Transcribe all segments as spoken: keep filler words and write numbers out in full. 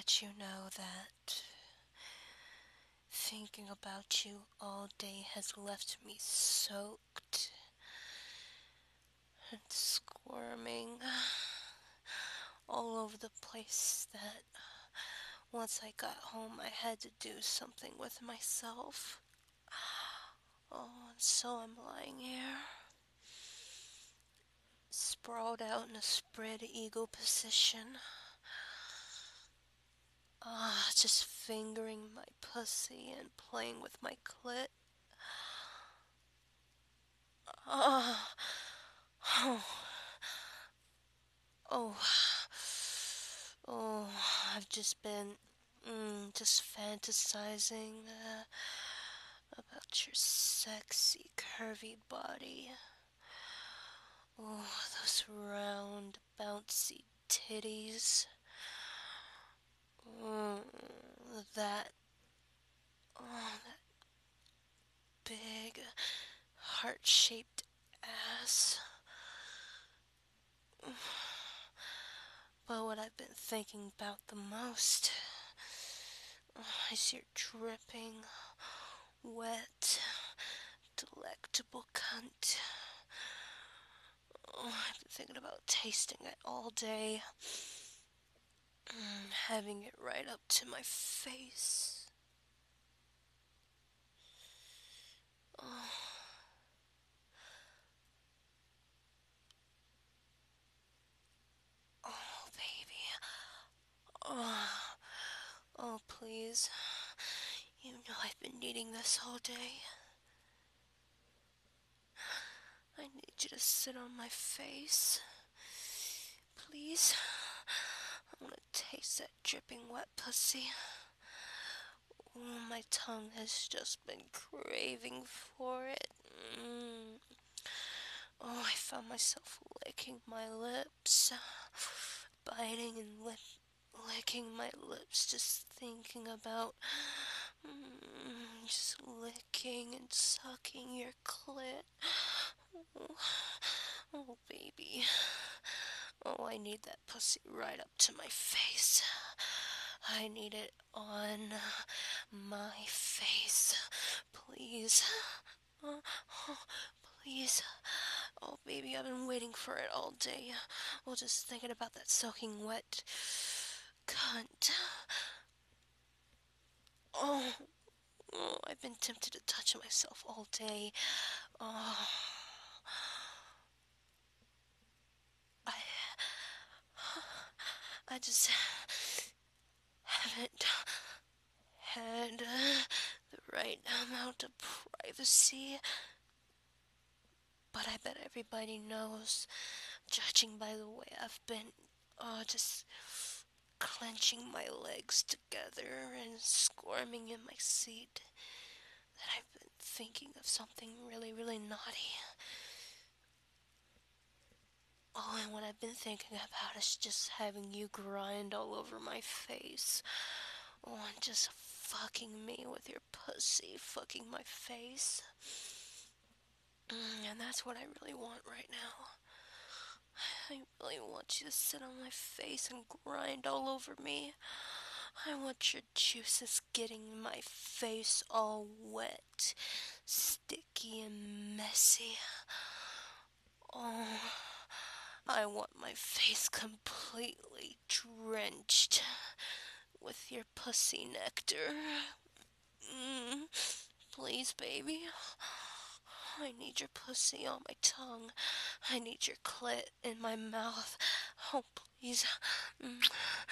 let you know that thinking about you all day has left me soaked and squirming all over the place, that once I got home I had to do something with myself. Oh, and so I'm lying here, sprawled out in a spread eagle position. Ah, uh, just fingering my pussy and playing with my clit. Ah, oh, oh, oh, I've just been mm, just fantasizing uh, about your sexy, curvy body. Oh, those round, bouncy titties. Mm, that, oh, that big, heart-shaped ass. But what I've been thinking about the most is your dripping, wet, delectable cunt. Oh, I've been thinking about tasting it all day. Mm, having it right up to my face. Oh, oh baby. Oh, oh, please. You know I've been needing this all day. I need you to sit on my face. Please. I want to taste that dripping wet pussy. Oh, my tongue has just been craving for it. Mm. Oh, I found myself licking my lips, biting and lip- licking my lips, just thinking about mm, just licking and sucking your clit. Oh, oh, baby. Oh, I need that pussy right up to my face. I need it on my face. Please. Oh, oh, please. Oh, baby, I've been waiting for it all day. Well, just thinking about that soaking wet cunt. Oh, oh, I've been tempted to touch myself all day. Oh, I, I just haven't had uh, the right amount of privacy. But I bet everybody knows, judging by the way I've been, uh, just clenching my legs together and squirming in my seat, that I've been thinking of something really, really naughty. Oh, and what I've been thinking about is just having you grind all over my face. Oh, and just fucking me with your pussy, fucking my face. Mm, and that's what I really want right now. I really want you to sit on my face and grind all over me. I want your juices getting my face all wet, sticky and messy. Oh, I want my face completely drenched with your pussy nectar. Mm, please, baby. I need your pussy on my tongue. I need your clit in my mouth. Oh, please. Mm,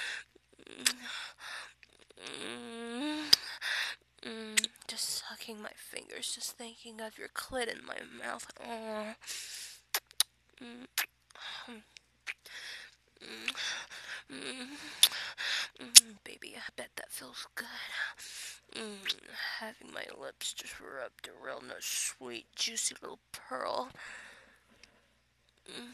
mm, mm, just sucking my fingers, just thinking of your clit in my mouth. Oh. Mm, mm, mm, mm, baby, I bet that feels good. Mm, having my lips just rubbed around a sweet, juicy little pearl. Mm,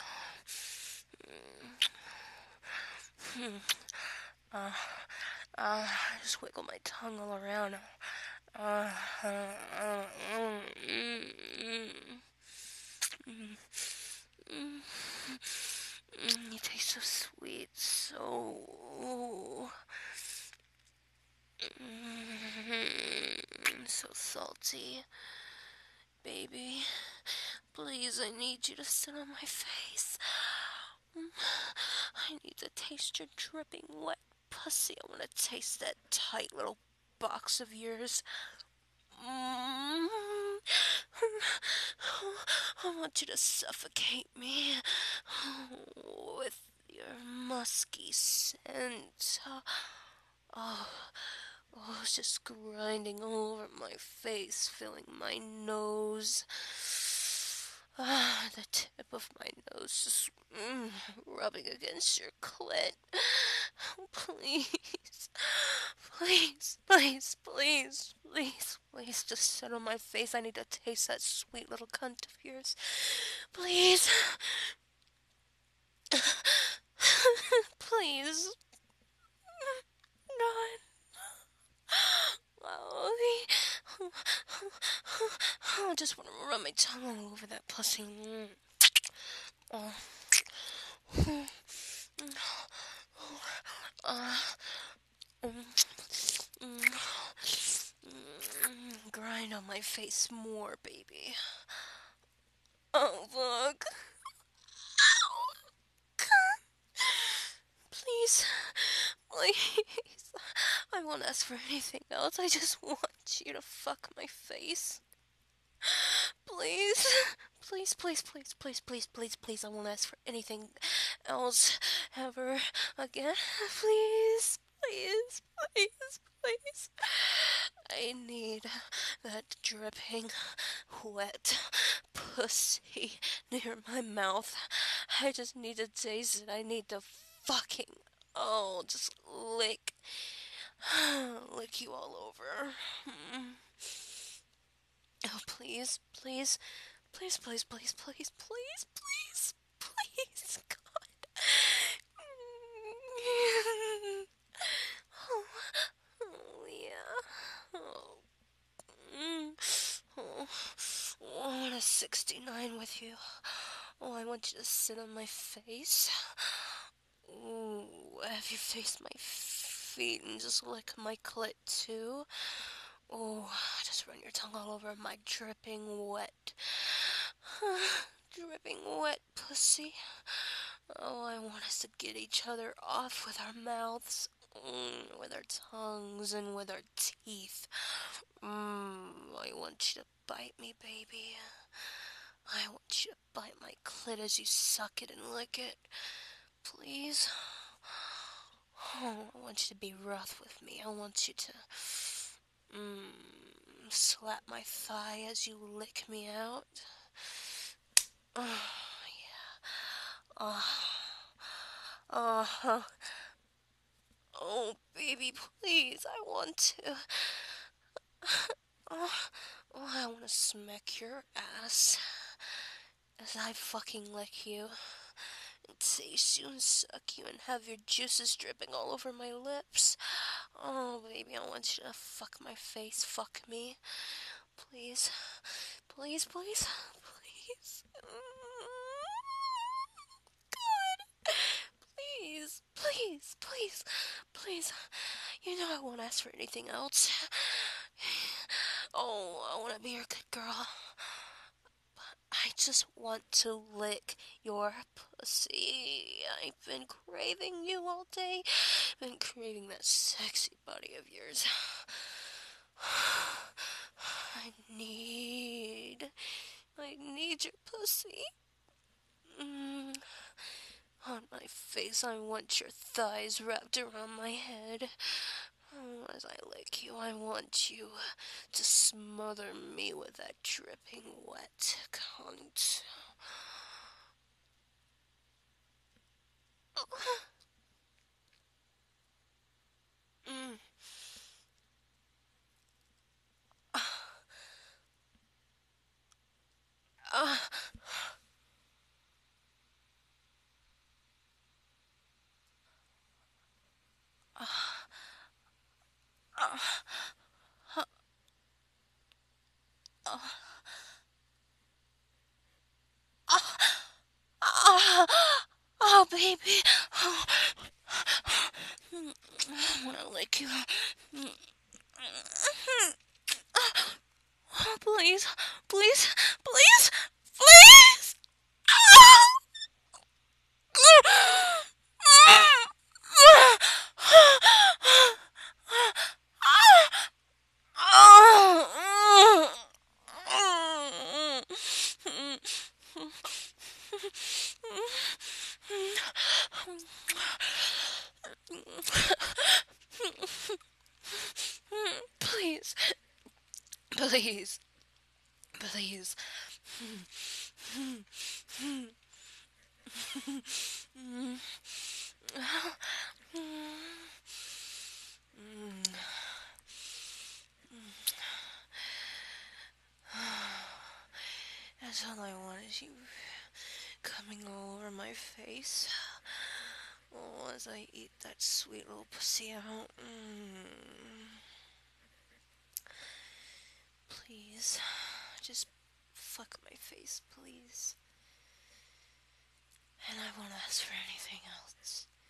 mm, uh, uh, just wiggle my tongue all around. Uh, uh, uh, mm, mm, mm, mm, Mm, you taste so sweet, so mm, so salty, baby. Please, I need you to sit on my face. Mm, I need to taste your dripping wet pussy. I want to taste that tight little box of yours. Mm. I want you to suffocate me with your musky scent. Oh, oh, it's just grinding all over my face, filling my nose. Ah, the tip of my nose just mm, rubbing against your clit. Please, please, please, please, please, please, just sit on my face. I need to taste that sweet little cunt of yours. Please. Please. God. Oh, I just want to run my tongue all over that pussy. Oh. Uh, grind on my face more, baby. Oh, fuck. Please, please. I won't ask for anything else. I just want you to fuck my face. Please. Please, please, please, please, please, please, please. I won't ask for anything else ever again. Please, please, please, please. I need that dripping, wet pussy near my mouth. I just need to taste it. I need to fucking, oh, just lick, lick you all over. Oh, please, please, please, please, please, please, please, please, please, God. Oh, oh yeah. Oh. Mm. Oh, I want a sixty-nine with you. Oh, I want you to sit on my face. Ooh, have you faced my feet and just lick my clit too? Oh, just run your tongue all over my dripping wet, dripping wet pussy. Oh, I want us to get each other off with our mouths, mm, with our tongues, and with our teeth. Mm, I want you to bite me, baby. I want you to bite my clit as you suck it and lick it. Please. Oh, I want you to be rough with me. I want you to mm, slap my thigh as you lick me out. Oh, yeah. Oh, oh, oh, baby, please. I want to. Oh, oh I want to smack your ass as I fucking lick you. And taste you and suck you and have your juices dripping all over my lips. Oh, baby, I want you to fuck my face. Fuck me. Please. Please, please. Please. God. Please. Please. Please. Please. You know I won't ask for anything else. Oh, I want to be your good girl. I just want to lick your pussy. I've been craving you all day. Been craving that sexy body of yours. I need, I need your pussy. Mm. On my face, I want your thighs wrapped around my head. Oh, as I lick you, I want you to smother me with that dripping wet cunt. Mm. Uh, uh, uh, uh, uh, uh, oh, baby. Oh, I want to lick you. Oh, please, please, please, please. Please, please, please. That's all I want is you coming all over my face. Oh, as I eat that sweet little pussy out. Mm. Please, just fuck my face, please. And I won't ask for anything else.